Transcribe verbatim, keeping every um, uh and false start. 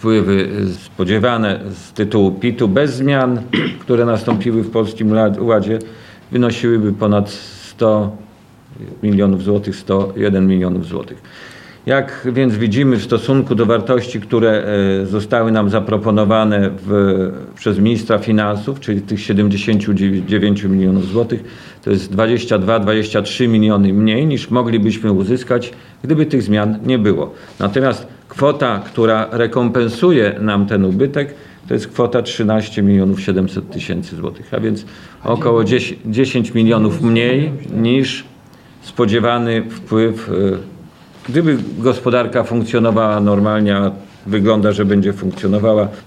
wpływy spodziewane z tytułu P I T-u bez zmian, które nastąpiły w Polskim Ładzie, wynosiłyby ponad sto milionów złotych, sto jeden milionów złotych. Jak więc widzimy, w stosunku do wartości, które zostały nam zaproponowane w, przez ministra finansów, czyli tych siedemdziesiąt dziewięć milionów złotych, to jest dwadzieścia dwa dwadzieścia trzy miliony mniej niż moglibyśmy uzyskać, gdyby tych zmian nie było. Natomiast kwota, która rekompensuje nam ten ubytek, to jest kwota trzynaście milionów siedemset tysięcy złotych, a więc około dziesięć milionów mniej niż spodziewany wpływ. Gdyby gospodarka funkcjonowała normalnie, a wygląda, że będzie funkcjonowała,